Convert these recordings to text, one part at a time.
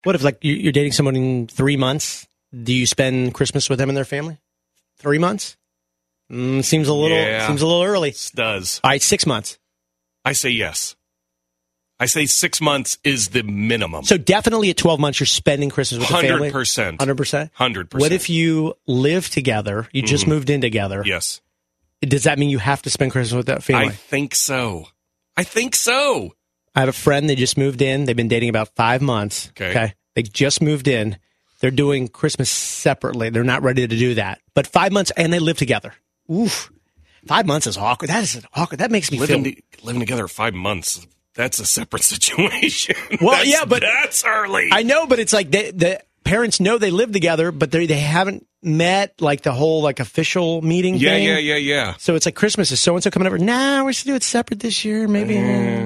What if, like, you're dating someone in 3 months? Do you spend Christmas with them and their family? 3 months? Seems a little early. It does. All right, 6 months. I say yes. I say 6 months is the minimum. So definitely at 12 months, you're spending Christmas with the family? 100%. 100%? 100%. What if you live together, you just moved in together? Yes. Does that mean you have to spend Christmas with that family? I think so. I have a friend, they just moved in. They've been dating about 5 months. Okay. They just moved in. They're doing Christmas separately. They're not ready to do that. But 5 months, and they live together. Oof. 5 months is awkward. That is awkward. That makes me living together 5 months. That's a separate situation. Well, but that's early. I know, but it's like the parents know they live together, but they haven't met, like, the whole, like, official meeting thing. Yeah. So it's like, Christmas, is so-and-so coming over? Nah, we're going to do it separate this year. Maybe.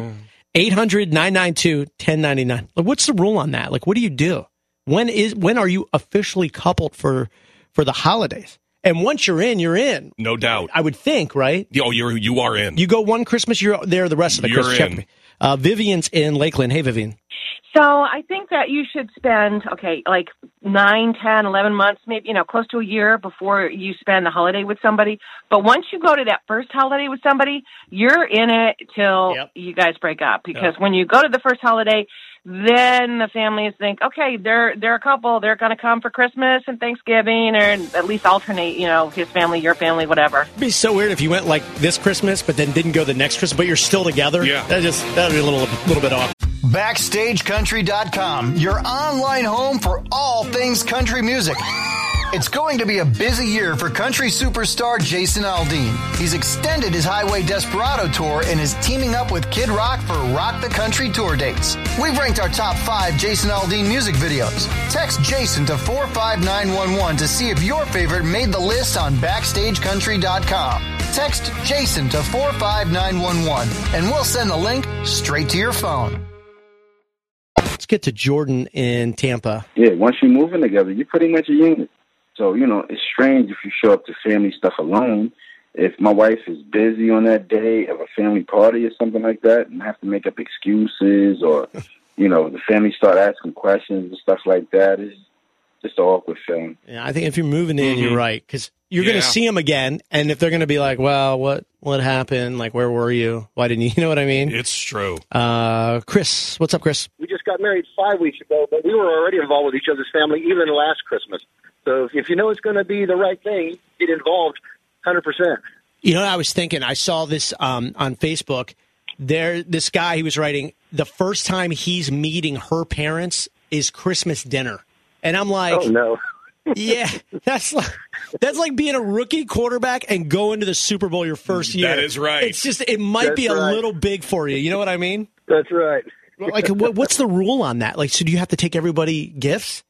800-992-1099. Like, what's the rule on that? Like, what do you do? When are you officially coupled for the holidays? And once you're in, you're in. No doubt. I would think, right? Oh, you are in. You go one Christmas, you're there the rest of the Christmas. You're in. Vivian's in Lakeland. Hey, Vivian. So I think that you should spend, like 9, 10, 11 months, maybe, close to a year before you spend the holiday with somebody. But once you go to that first holiday with somebody, you're in it till you guys break up. Because when you go to the first holiday, then the families think, okay, they're a couple. They're going to come for Christmas and Thanksgiving, or at least alternate, his family, your family, whatever. It'd be so weird if you went like this Christmas, but then didn't go the next Christmas, but you're still together. Yeah. That'd be a little bit off. BackstageCountry.com, your online home for all things country music. It's going to be a busy year for country superstar Jason Aldean. He's extended his Highway Desperado tour and is teaming up with Kid Rock for Rock the Country tour dates. We've ranked our top 5 Jason Aldean music videos. Text Jason to 45911 to see if your favorite made the list on BackstageCountry.com. Text Jason to 45911 and we'll send the link straight to your phone. Let's get to Jordan in Tampa. Yeah, once you move in together, you're pretty much a unit. So, it's strange if you show up to family stuff alone. If my wife is busy on that day of a family party or something like that and have to make up excuses or, the family start asking questions and stuff like that, it's just an awkward feeling. Yeah, I think if you're moving in, you're right. Because you're going to see them again. And if they're going to be like, well, what happened? Like, where were you? Why didn't you? You know what I mean? It's true. Chris, what's up, Chris? We just got married 5 weeks ago, but we were already involved with each other's family even last Christmas. So if you know it's going to be the right thing, get involved 100%. I was thinking, I saw this on Facebook. This guy, he was writing, the first time he's meeting her parents is Christmas dinner. And I'm like, oh, no. Yeah, that's like being a rookie quarterback and going to the Super Bowl your first year. That is right. It's just, it might be a little big for you. You know what I mean? That's right. Like, what's the rule on that? Like, so do you have to take everybody gifts?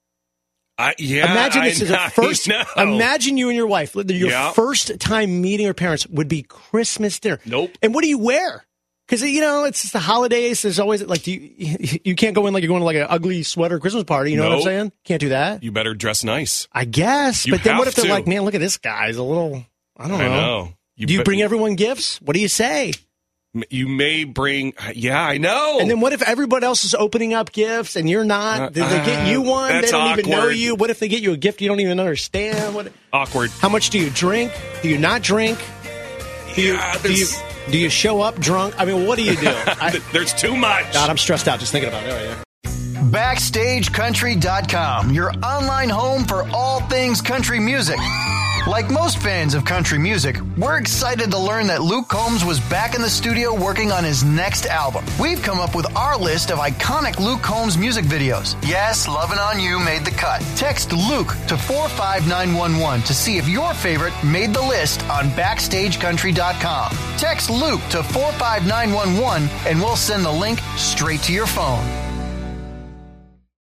Imagine this is a first. Imagine you and your wife. Your first time meeting her parents would be Christmas dinner. Nope. And what do you wear? Because it's just the holidays. There's always like you can't go in like you're going to like an ugly sweater Christmas party. You know what I'm saying? Can't do that. You better dress nice. I guess. But then what if they're like, man, look at this guy. He's a little. I don't know. I know. Do you bring everyone gifts? What do you say? You may bring, I know. And then what if everybody else is opening up gifts and you're not? Did they get you one? They don't even know you. What if they get you a gift you don't even understand? Awkward. How much do you drink? Do you not drink? Do you show up drunk? I mean, what do you do? There's too much. God, I'm stressed out just thinking about it. Oh, yeah. BackstageCountry.com, your online home for all things country music. Like most fans of country music, we're excited to learn that Luke Combs was back in the studio working on his next album. We've come up with our list of iconic Luke Combs music videos. Yes, Lovin' On You made the cut. Text Luke to 45911 to see if your favorite made the list on BackstageCountry.com. Text Luke to 45911 and we'll send the link straight to your phone.